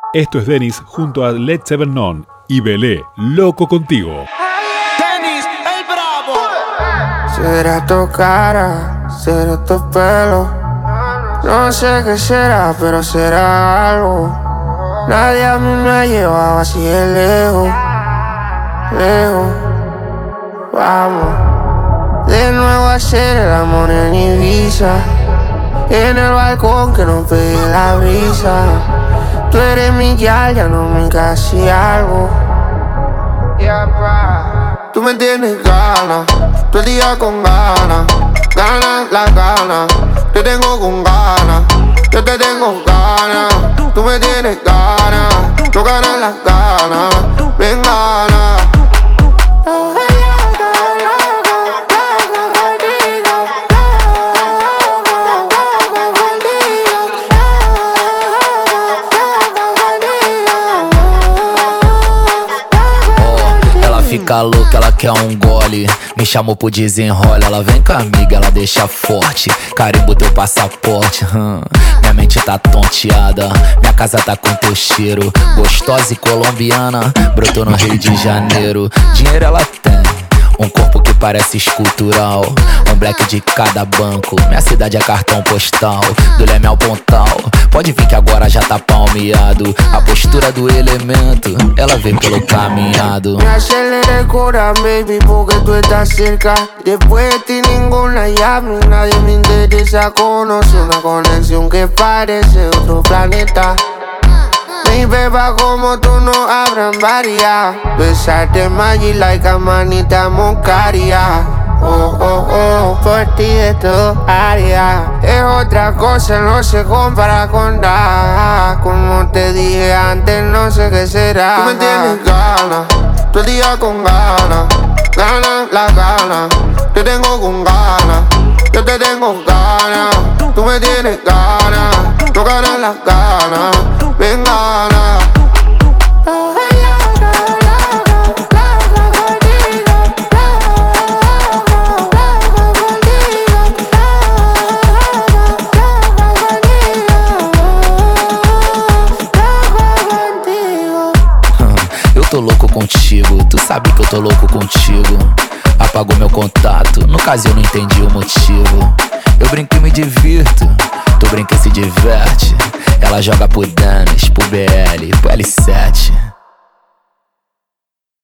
Esto es Dennis junto a Led Zeppelin Non y Belé, Loco Contigo. Dennis, el bravo. Será tu cara, será tu pelo. No sé qué será, pero será algo. Nadie a mí me ha llevado así de lejos, lejos. Vamos, de nuevo a hacer el amor en Ibiza. En el balcón que nos pegue la brisa. Tú eres mi guial, ya no me casi algo. Tú me tienes ganas, todo el día con ganas. Ganas, las ganas, te tengo con ganas. Yo te tengo ganas, tú me tienes ganas. No ganas las ganas, ven ganas. Fica louca, ela quer gole. Me chamou pro desenrola. Ela vem com a amiga, ela deixa forte. Carimbo teu passaporte. Minha mente tá tonteada. Minha casa tá com teu cheiro. Gostosa e colombiana. Brotou no Rio de Janeiro. Dinheiro ela tem, corpo que parece escultural. Black de cada banco. Minha cidade é cartão postal. Do Leme ao Pontal. Pode vir que agora já tá palmeado. A postura do elemento, ela vem pelo caminhado. Me acelera el cora, baby, porque tú estás cerca. Después de ti ninguna llama, nadie me interesa. Conoce una conexión que parece otro planeta. Mi beba como tú no habrán varias. Besarte magic like a manita moncaria. Oh, oh, oh, por ti de todo haría. Es otra cosa, no se compara con nada. Como te dije antes, no sé qué será. Tú me tienes ganas, todo el día con ganas. Ganas, las ganas, te tengo con ganas. Yo te tengo ganas, tú me tienes ganas. No ganas las ganas, ven ganas. Eu tô louco contigo, tu sabe que eu tô louco contigo. Apagou meu contato, no caso eu não entendi o motivo. Eu brinco e me divirto, tu brinca e se diverte. Ela joga pro Dennis, pro BL, pro L7.